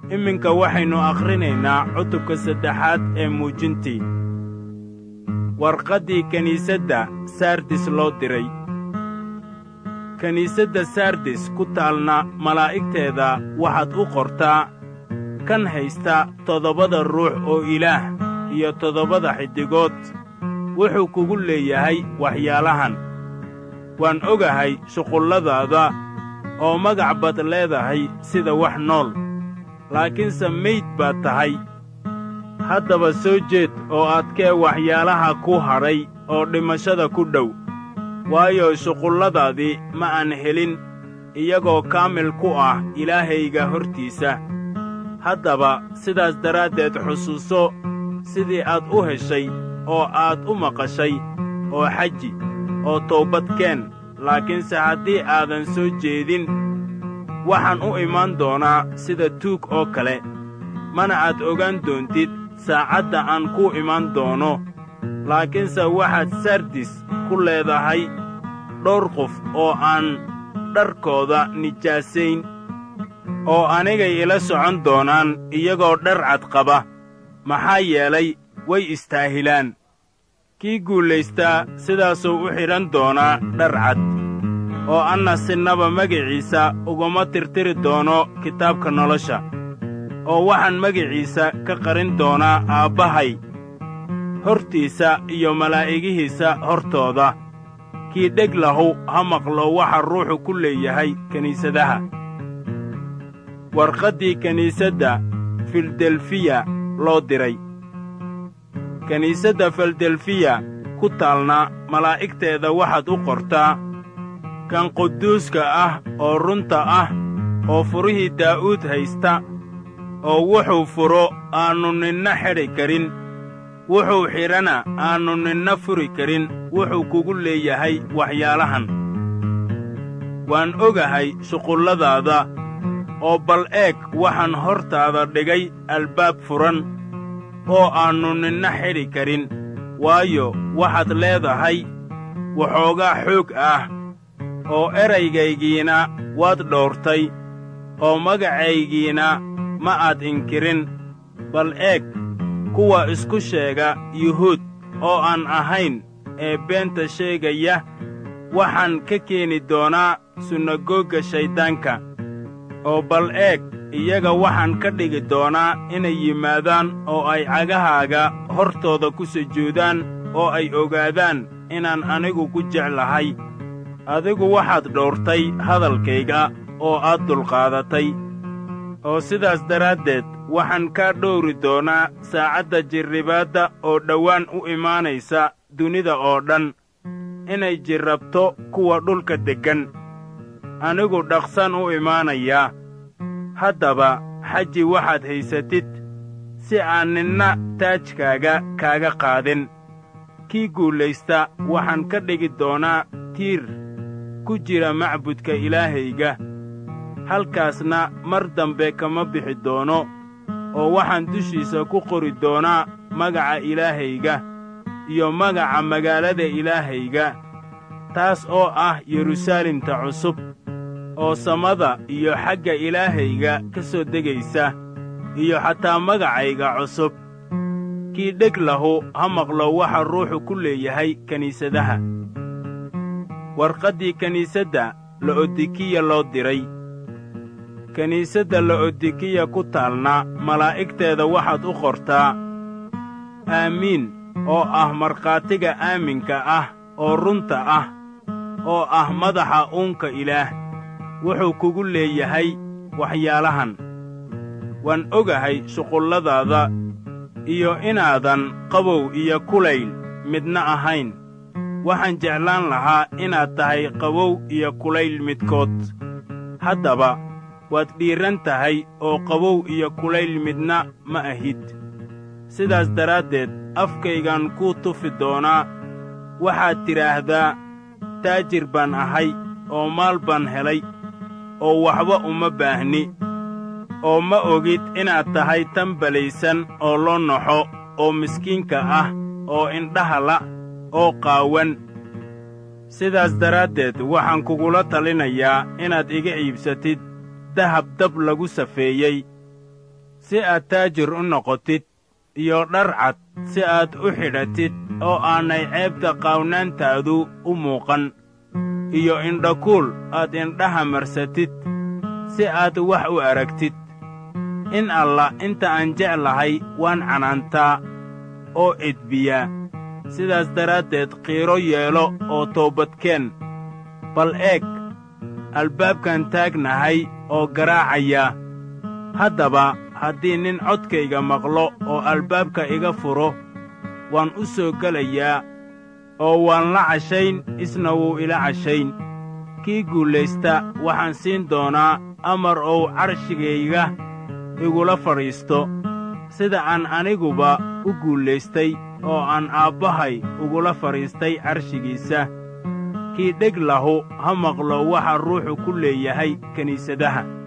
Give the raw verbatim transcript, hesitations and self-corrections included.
iminka waxaynu akhrinaynaa cutubka saddexaad ee muujintii. warqaddii kiniisadda sardis loo diray. kiniisadda sardis ku taalna malaa'igteeda waxaad u qortaa kan haysta toddobada ruux oo ilaah iyo toddobada xiddigood wuxuu kugu leeyahay waxyaalahan. waan ogahay shuqulladaada oo magac baad leedahay sida wax nool, laakiinse mayd baad tahay. haddaba soo jeed oo adkee waxyaalaha ku hadhay oo dhimashada ku dhow, waayo shuqulladaadii ma aan helin iyagoo kaamil ku ah ilaahayga hortiisa. haddaba sidaas daraaddeed xusuuso sidii aad u heshay oo aad u maqashay, oo xaji oo toobadkeen. laakiinse haddii aadan soo jeedin, waxaan u imaan doonaa sida tuug oo kale, mana aad ogaan doontid saacadda aan kuu imaan doono. laakiinse waxaad sardis ku leedahay dhowr qof oo aan dharkooda nijaasayn, oo anigay ila socon doonaan iyagoo dhar cad qaba, maxaa yeelay way istaahilaan. kii guulaystaa sidaasuu u xidhan doonaa dhar cad, oo anna sinnaba magiciisa uguma tirtiri doono kitaabka nolosha, oo waxaan magiciisa ka qarin doonaa Aabbahay hortiisa iyo malaa'igihiisa hortooda. kii dheg lahu ha maqlo waxa Ruuxu ku leeyahay kiniisadaha. warqaddii kiniisadda fildelfiya loo diray. kiniisadda fildelfiya ku taalna malaa'igteeda waxaad u qortaa kan quduuska ah oo runta ah, oo furihii daa'uud haysta, oo wuxuu furo aannu ninna xidhi karin, wuxuu xidhana aannu ninna furi karin. wuxuu kugu leeyahay waxyaalahan. waan ogahay shuqulladaada, oo bal eeg waxaan hortaada dhigay albaab furan oo aannu ninna xidhi karin, waayo waxaad leedahay waxoogaa xoog ah, oo eraygaygiina waad dhowrtay, oo magacaygiina ma aad inkirin. bal eeg kuwa isku sheega yuhuud oo aan ahayn ee beenta sheegaya waxaan ka keeni doonaa sunagoga shayddaanka. oo bal eeg iyaga waxaan ka dhigi doonaa inay yimaadaan oo ay cagahaaga hortooda ku sujuudaan, oo ay ogaadaan inaan anigu ku jeclahay. adigu waxaad dhowrtay hadalkayga oo aad dulqaadatay, oo sidaas daraaddeed waxaan kaa dhowri doonaa saacadda jirribaadda oo dhowaan u imaanaysa dunida oo dhan, inay jirrabto kuwa dhulka deggan. anigu dhaqsan u imaanayaa. haddaba xaji waxaad haysatid, si aan ninna taajkaaga kaaga qaadin. kii guulaysta waxaan ka dhigi doonaa tiir ku jira macbudka ilaahayga, halkaasna mar dambe kama bixi doono, oo waxaan dushiisa ku qori doonaa magaca ilaahayga iyo magaca magaalada ilaahayga, taas oo ah yeruusaalemta cusub oo samada iyo xagga ilaahayga ka soo degaysa, iyo xataa magacayga cusub. kii dheg lahu ha maqlo waxa Ruuxu ku leeyahay kiniisadaha. warqaddii kiniisadda la'odikiya loo diray. kiniisadda la'odikiya ku taalna malaa'igteeda waxaad u qortaa aamiin, oo ah markhaatiga aaminka ah oo runta ah, oo ah madaxa uunka ilaah. wuxuu kugu leeyahay waxyaalahan. waan ogahay shuqulladaada, iyo inaadan qabow iyo kulayl midna ahayn. waxaan jeclaan lahaa inaad tahay qabow iyo kulayl midkood. haddaba waad dhiiran tahay oo qabow iyo kulayl midna ma ahid. sidaas daraaddeed afkaygaan kuu tufi doonaa. waxaad tidhaahdaa, taajir baan ahay oo maal baan helay, oo waxba uma baahni. oo ma ogid inaad tahay tan balaysan oo loo naxo, oo miskiinka ah, oo indhaha la', oo qaawan. sidaas daraaddeed waxaan kugula talinayaa inaad iga iibsatid dahab dab lagu safeeyey, si aad taajir u noqotid, iyo dhar cad si aad u xidhatid oo aanay ceebta qaawnaantaadu u muuqan, iyo indhakuul aad indhaha marsatid si aad wax u aragtid. in alla inta aan jeclahay waan canaantaa oo edbiyaa. sidaas daraaddeed qiiro yeelo oo toobadkeen. bal eeg, albaabkan taagnahay oo garaacaya. haddaba haddii nin codkayga maqlo oo albaabka iga furo, waan u soo gelayaa oo waan la cashayn, isna wuu ila cashayn. kii guulaysta waxaan siin doonaa amar ou carshigayga igula fadhiisto, sida aan aniguba u guulaystay oo aan aabbahay ugula fadhiistay carshigiisa. kii dheg lahu ha maqlo waxa ruuxu ku leeyahay kiniisadaha.